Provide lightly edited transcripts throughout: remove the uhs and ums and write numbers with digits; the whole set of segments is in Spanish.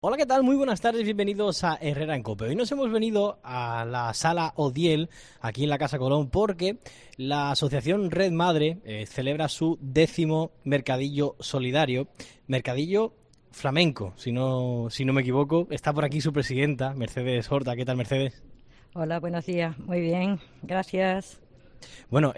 Hola, ¿qué tal? Muy buenas tardes, bienvenidos a Herrera en Cope. Hoy nos hemos venido a la sala Odiel, aquí en la Casa Colón, porque la asociación Red Madre celebra su 10º mercadillo solidario, mercadillo flamenco, si no me equivoco. Está por aquí su presidenta, Mercedes Horta. ¿Qué tal, Mercedes? Hola, buenos días. Muy bien, gracias. Bueno,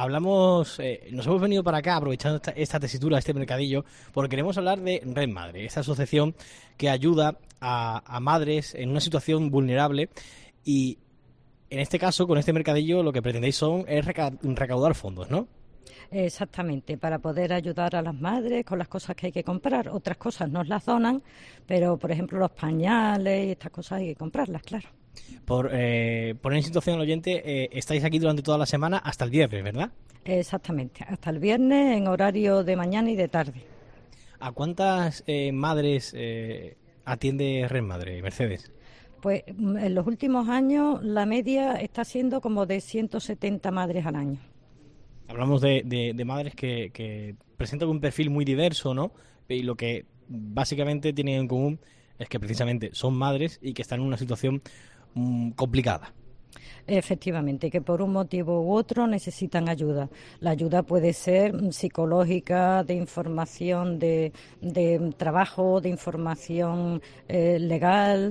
nos hemos venido para acá aprovechando esta tesitura, este mercadillo, porque queremos hablar de Red Madre, esta asociación que ayuda a madres en una situación vulnerable y en este caso, con este mercadillo, lo que pretendéis es recaudar fondos, ¿no? Exactamente, para poder ayudar a las madres con las cosas que hay que comprar. Otras cosas nos las donan, pero por ejemplo los pañales y estas cosas hay que comprarlas, claro. Por poner en situación al oyente, estáis aquí durante toda la semana hasta el viernes, ¿verdad? Exactamente, hasta el viernes en horario de mañana y de tarde. ¿A cuántas madres atiende Red Madre, Mercedes? Pues en los últimos años la media está siendo como de 170 madres al año. Hablamos de madres que presentan un perfil muy diverso, ¿no? Y lo que básicamente tienen en común es que precisamente son madres y que están en una situación complicada. Efectivamente, que por un motivo u otro necesitan ayuda. La ayuda puede ser psicológica, de información de trabajo, de información legal,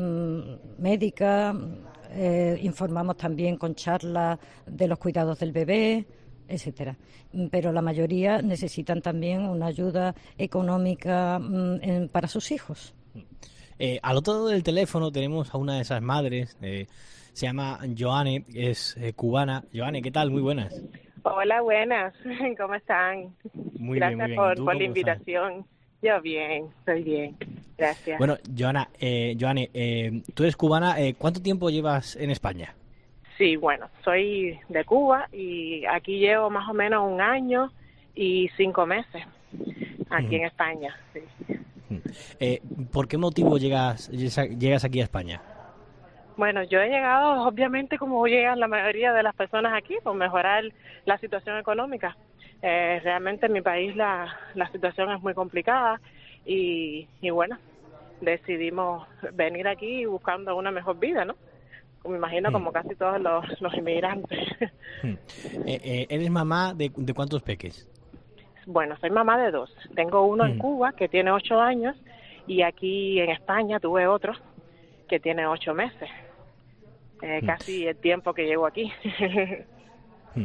médica. Informamos también con charlas de los cuidados del bebé, etcétera. Pero la mayoría necesitan también una ayuda económica para sus hijos. Al otro lado del teléfono tenemos a una de esas madres, se llama Joane, es cubana. Joane, ¿qué tal? Muy buenas. Hola, buenas. ¿Cómo están? Muy bien, muy Gracias bien. ¿Y tú por la cómo estás? invitación. Yo bien, estoy bien. Gracias. Bueno, Joane, tú eres cubana. ¿Cuánto tiempo llevas en España? Sí, bueno, soy de Cuba y aquí llevo más o menos 1 año y 5 meses aquí en España. Sí. Eh, ¿Por qué motivo llegas aquí a España? Bueno, yo he llegado, obviamente, como llegan la mayoría de las personas aquí, por mejorar la situación económica. Realmente en mi país la situación es muy complicada y bueno, decidimos venir aquí buscando una mejor vida, ¿no? Me imagino Hmm, como casi todos los inmigrantes. hmm. ¿Eres mamá de cuántos peques? Bueno, soy mamá de dos. Tengo uno en Hmm, Cuba que tiene 8 años y aquí en España tuve otro que tiene 8 meses. hmm, Casi el tiempo que llevo aquí. hmm.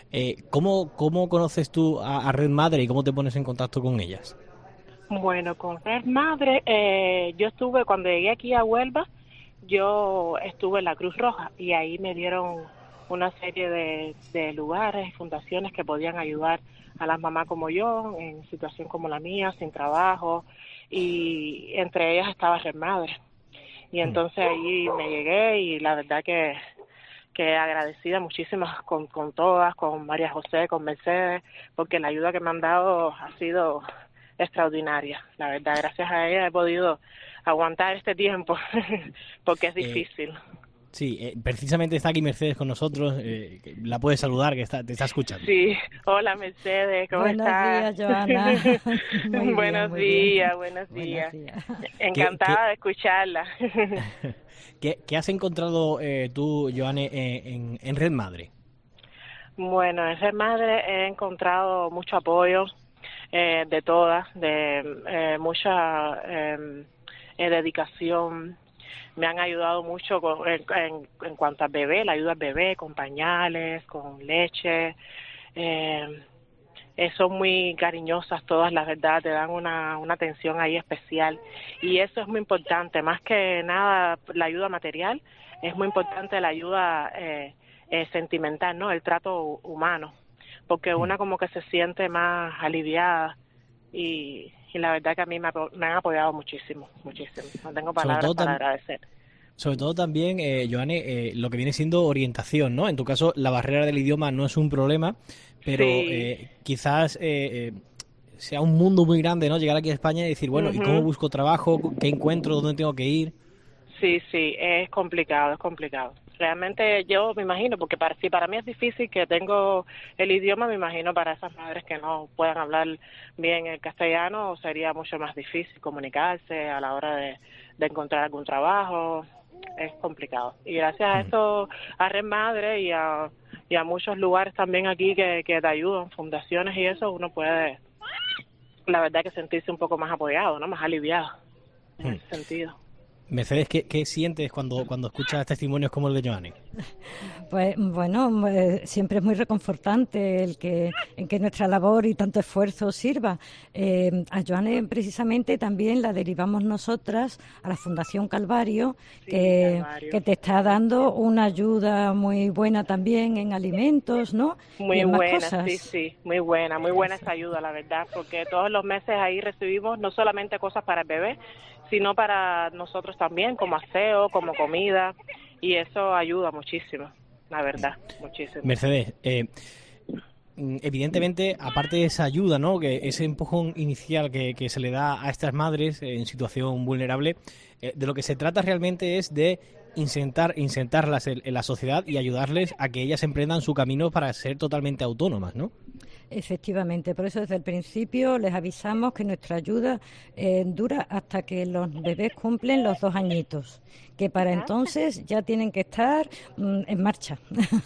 ¿Cómo conoces tú a Red Madre y cómo te pones en contacto con ellas? Bueno, con Red Madre, yo estuve, cuando llegué aquí a Huelva, yo estuve en la Cruz Roja y ahí me dieron una serie de lugares y fundaciones que podían ayudar a las mamás como yo, en situación como la mía, sin trabajo, y entre ellas estaba Red Madre. Y Hmm. entonces ahí me llegué y la verdad que agradecida muchísimo con todas, con María José, con Mercedes, porque la ayuda que me han dado ha sido extraordinaria. La verdad, gracias a ella he podido aguantar este tiempo, porque es Eh, difícil. sí, precisamente está aquí Mercedes con nosotros. Que la puedes saludar, que te está escuchando. Sí, hola Mercedes, ¿cómo Buenos estás? días, Joana. Muy bien, Buenos muy bien. días, buenos Buenos días. días. ¿Qué, qué, Encantada de escucharla. qué has encontrado tú, Joane, en Red Madre? Bueno, en Ser Madre he encontrado mucho apoyo de todas, de mucha dedicación. Me han ayudado mucho en cuanto al bebé, la ayuda al bebé, con pañales, con leche. Eh, Son muy cariñosas todas, la verdad, te dan una atención ahí especial. Y eso es muy importante, más que nada la ayuda material, es muy importante la ayuda sentimental, ¿no? El trato humano, porque Hmm. una como que se siente más aliviada y la verdad que a mí me han apoyado muchísimo, muchísimo. No tengo Sobre palabras todo, para agradecer. sobre todo también, Joane, lo que viene siendo orientación, ¿no? En tu caso, la barrera del idioma no es un problema, pero Sí. quizás sea un mundo muy grande, ¿no? Llegar aquí a España y decir, bueno, ¿y cómo busco trabajo? ¿Qué encuentro? ¿Dónde tengo que ir? Sí, sí, es complicado, es complicado. Realmente yo me imagino, porque si para mí es difícil que tengo el idioma, me imagino para esas madres que no puedan hablar bien el castellano sería mucho más difícil comunicarse a la hora de encontrar algún trabajo. Es complicado. Y gracias a esto, a Red Madre y a muchos lugares también aquí que te ayudan, fundaciones y eso, uno puede, la verdad, que sentirse un poco más apoyado, ¿no? Más aliviado en ese sentido. Mercedes, ¿qué sientes cuando escuchas testimonios como el de Joanne? Pues bueno, siempre es muy reconfortante en que nuestra labor y tanto esfuerzo sirva. A Joanne precisamente también la derivamos nosotras a la Fundación Calvario, Sí, Calvario, que te está dando una ayuda muy buena también en alimentos, ¿no? Muy y en buena, más cosas. sí, muy buena esa ayuda, la verdad, porque todos los meses ahí recibimos no solamente cosas para el bebé, sino para nosotros también, como aseo, como comida, y eso ayuda muchísimo, la verdad, muchísimo. Mercedes, evidentemente, aparte de esa ayuda, ¿no? Que ese empujón inicial que se le da a estas madres en situación vulnerable, de lo que se trata realmente es de insertarlas en la sociedad y ayudarles a que ellas emprendan su camino para ser totalmente autónomas, ¿no? Efectivamente, por eso desde el principio les avisamos que nuestra ayuda dura hasta que los bebés cumplen los 2 añitos, que para entonces ya tienen que estar en marcha.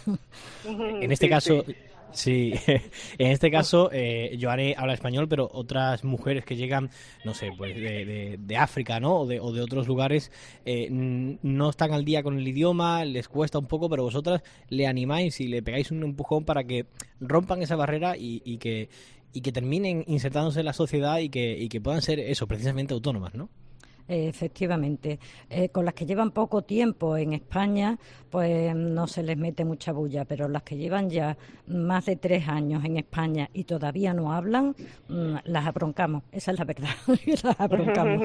En este caso... Sí, en este caso, Joanne habla español, pero otras mujeres que llegan, no sé, pues de África, ¿no? O de otros lugares, no están al día con el idioma, les cuesta un poco, pero vosotras le animáis y le pegáis un empujón para que rompan esa barrera y que terminen insertándose en la sociedad y que puedan ser eso, precisamente autónomas, ¿no? Efectivamente. Con las que llevan poco tiempo en España, pues no se les mete mucha bulla, pero las que llevan ya más de 3 años en España y todavía no hablan, las abroncamos. Esa es la verdad, las abroncamos.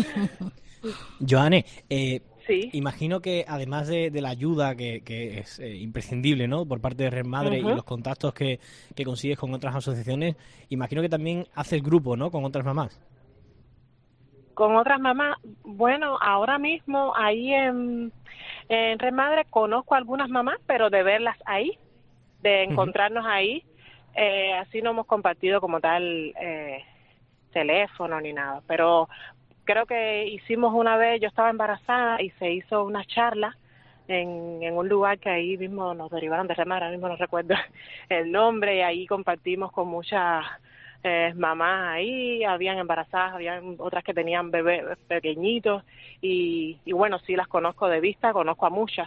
Joanne, sí. Imagino que además de la ayuda que es imprescindible, ¿no? Por parte de Red Madre y los contactos que consigues con otras asociaciones, imagino que también haces grupo, ¿no? Con otras mamás. Con otras mamás, bueno, ahora mismo ahí en Red Madre conozco a algunas mamás, pero de verlas ahí, de encontrarnos ahí, así no hemos compartido como tal teléfono ni nada, pero creo que hicimos una vez, yo estaba embarazada y se hizo una charla en un lugar que ahí mismo nos derivaron de Red Madre, ahora mismo no recuerdo el nombre, y ahí compartimos con muchas mamás ahí, habían embarazadas, habían otras que tenían bebés pequeñitos y bueno, sí las conozco de vista, conozco a muchas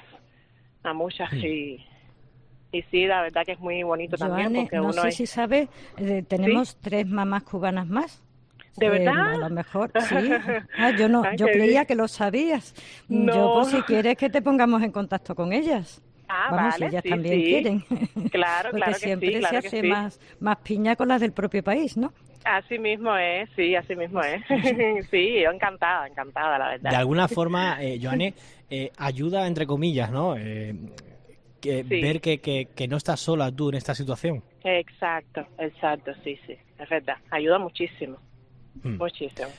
y sí, la verdad que es muy bonito Joanne, también porque no uno sé si sabes, tenemos ¿Sí? 3 mamás cubanas más. ¿De verdad? A lo mejor, sí. Yo creía bien. que lo sabías. No. Yo, por si quieres que te pongamos en contacto con ellas. Vamos, Vale, si ellas sí, también quieren. Claro, Porque claro que siempre sí, claro se que hace sí. más piña con las del propio país, ¿no? Así mismo es, sí, así mismo es. Sí, yo encantada, la verdad. De alguna forma, Joanne, ayuda, entre comillas, ¿no? Sí. Ver que no estás sola tú en esta situación. Exacto, sí, es verdad. Ayuda muchísimo, muchísimo.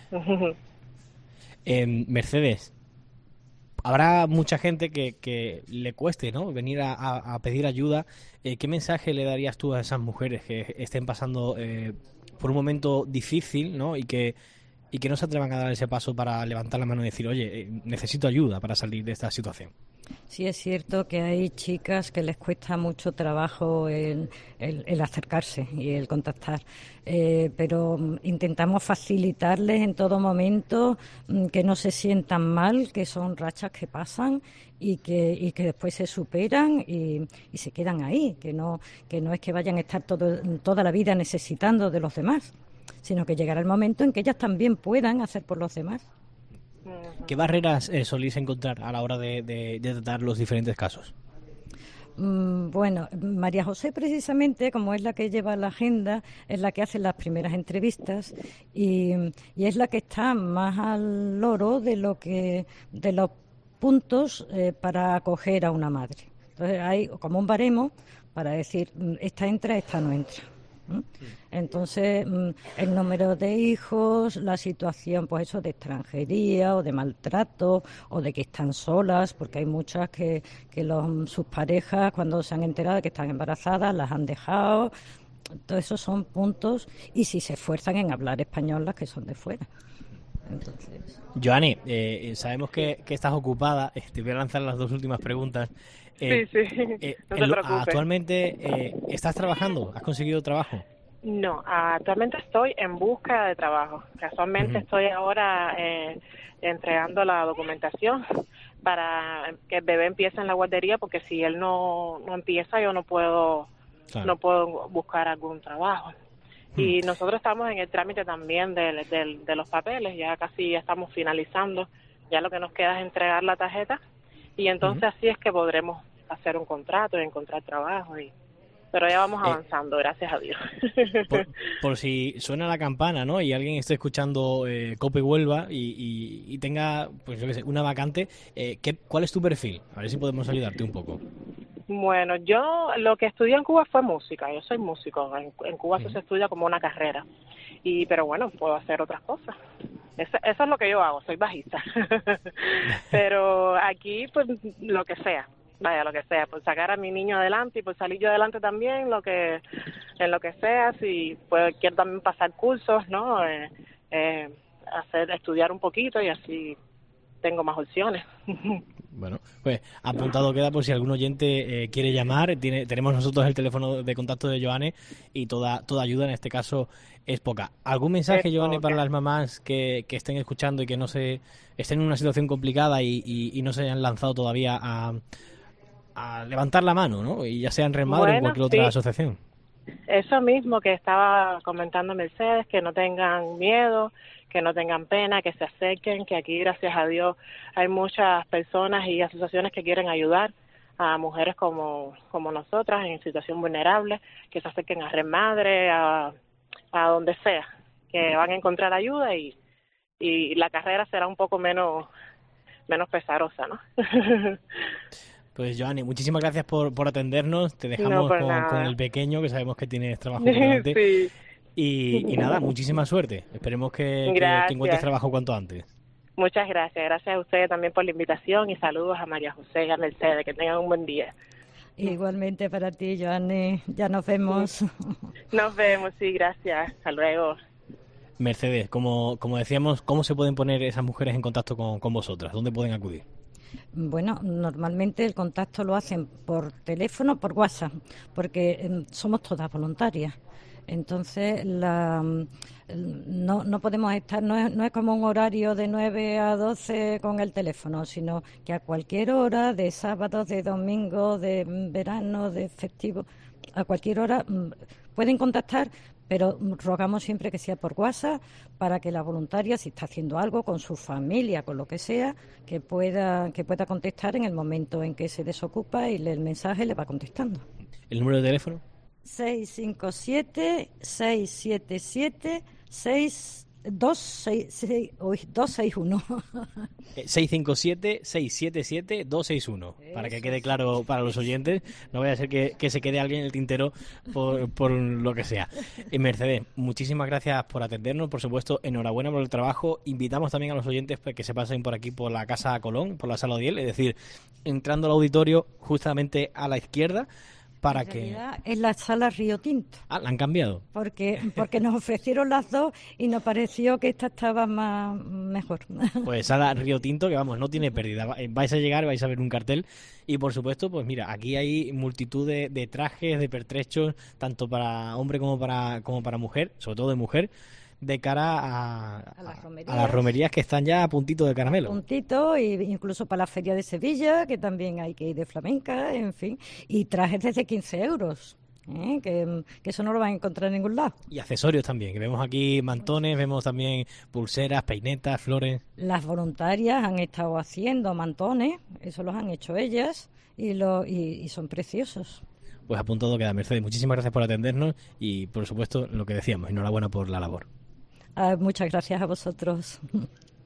Mercedes, habrá mucha gente que le cueste, ¿no? Venir a pedir ayuda. ¿Qué mensaje le darías tú a esas mujeres que estén pasando por un momento difícil, ¿no? Y que no se atrevan a dar ese paso para levantar la mano y decir, oye, necesito ayuda para salir de esta situación? Sí, es cierto que hay chicas que les cuesta mucho trabajo el acercarse y el contactar, pero intentamos facilitarles en todo momento que no se sientan mal, que son rachas que pasan y que después se superan y se quedan ahí, que no es que vayan a estar toda la vida necesitando de los demás, sino que llegará el momento en que ellas también puedan hacer por los demás. ¿Qué barreras soléis encontrar a la hora de tratar los diferentes casos? Bueno, María José precisamente, como es la que lleva la agenda, es la que hace las primeras entrevistas y es la que está más al loro de los puntos para acoger a una madre. Entonces hay como un baremo para decir esta entra, esta no entra. Entonces, el número de hijos, la situación, pues eso, de extranjería o de maltrato o de que están solas, porque hay muchas que sus parejas, cuando se han enterado de que están embarazadas, las han dejado. Todos esos son puntos, y si se esfuerzan en hablar español las que son de fuera. Entonces... Joanny, sabemos que estás ocupada. Te voy a lanzar las dos últimas preguntas. Sí, no te preocupes. Actualmente, ¿estás trabajando? ¿Has conseguido trabajo? No, actualmente estoy en busca de trabajo. Casualmente estoy ahora entregando la documentación para que el bebé empiece en la guardería, porque si él no empieza, yo no puedo buscar algún trabajo. Y nosotros estamos en el trámite también de los papeles, ya casi estamos finalizando, ya lo que nos queda es entregar la tarjeta, y entonces así es que podremos hacer un contrato y encontrar trabajo, pero ya vamos avanzando, gracias a Dios. Por si suena la campana, ¿no? Y alguien esté escuchando COPE Huelva y tenga, pues yo qué sé, una vacante, ¿cuál es tu perfil? A ver si podemos ayudarte un poco. Bueno, yo lo que estudié en Cuba fue música. Yo soy músico. En Cuba eso se estudia como una carrera. Pero bueno, puedo hacer otras cosas. Eso es lo que yo hago. Soy bajista. Pero aquí, pues, lo que sea. Vaya, lo que sea. Por sacar a mi niño adelante y por salir yo adelante también, en lo que sea. Si quiero también pasar cursos, ¿no? Estudiar un poquito, y así tengo más opciones. Bueno, pues apuntado queda por si algún oyente quiere llamar. Tenemos nosotros el teléfono de contacto de Joanny, y toda ayuda en este caso es poca. ¿Algún mensaje, Joanny, para las mamás que estén escuchando y que estén en una situación complicada y no se hayan lanzado todavía a levantar la mano, ¿no? Y ya sea en Red Madre o en cualquier otra asociación? Eso mismo que estaba comentando Mercedes, que no tengan miedo, que no tengan pena, que se acerquen, que aquí, gracias a Dios, hay muchas personas y asociaciones que quieren ayudar a mujeres como nosotras en situación vulnerable, que se acerquen a Red Madre, a donde sea, que van a encontrar ayuda, y la carrera será un poco menos pesarosa, ¿no? Pues, Joanny, muchísimas gracias por atendernos. Te dejamos con el pequeño, que sabemos que tienes trabajo por delante. Sí. Y nada, muchísima suerte. Esperemos que encuentres trabajo cuanto antes. Muchas gracias. Gracias a ustedes también por la invitación, y saludos a María José y a Mercedes. Que tengan un buen día. Igualmente para ti, Joanny. Ya nos vemos. Nos vemos, sí, gracias. Hasta luego. Mercedes, como decíamos, ¿cómo se pueden poner esas mujeres en contacto con vosotras? ¿Dónde pueden acudir? Bueno, normalmente el contacto lo hacen por teléfono, por WhatsApp, porque somos todas voluntarias. Entonces, no podemos estar, no es como un horario de 9 a 12 con el teléfono, sino que a cualquier hora, de sábado, de domingo, de verano, de festivo, a cualquier hora pueden contactar, pero rogamos siempre que sea por WhatsApp, para que la voluntaria, si está haciendo algo con su familia, con lo que sea, que pueda contestar en el momento en que se desocupa, y el mensaje le va contestando. ¿El número de teléfono? 657-677-261. 657-677-261. Para que quede claro para los oyentes. No vaya a ser que se quede alguien en el tintero por lo que sea. Mercedes, muchísimas gracias por atendernos. Por supuesto, enhorabuena por el trabajo. Invitamos también a los oyentes que se pasen por aquí, por la Casa Colón, por la Sala Odiel, es decir, entrando al auditorio justamente a la izquierda. Para en que realidad es la Sala Río Tinto. Ah, la han cambiado. Porque nos ofrecieron las dos y nos pareció que esta estaba mejor. Pues Sala Río Tinto, que vamos, no tiene pérdida. Vais a llegar, vais a ver un cartel, y por supuesto, pues mira, aquí hay multitud de trajes, de pertrechos, tanto para hombre como para mujer, sobre todo de mujer, de cara a las romerías, que están ya a puntito de caramelo. Puntito, e incluso para la Feria de Sevilla, que también hay que ir de flamenca, en fin. Y trajes desde 15 euros, que eso no lo van a encontrar en ningún lado. Y accesorios también, que vemos aquí mantones, vemos también pulseras, peinetas, flores. Las voluntarias han estado haciendo mantones, eso los han hecho ellas, y son preciosos. Pues apuntado queda, Mercedes. Muchísimas gracias por atendernos y, por supuesto, lo que decíamos, enhorabuena por la labor. Muchas gracias a vosotros.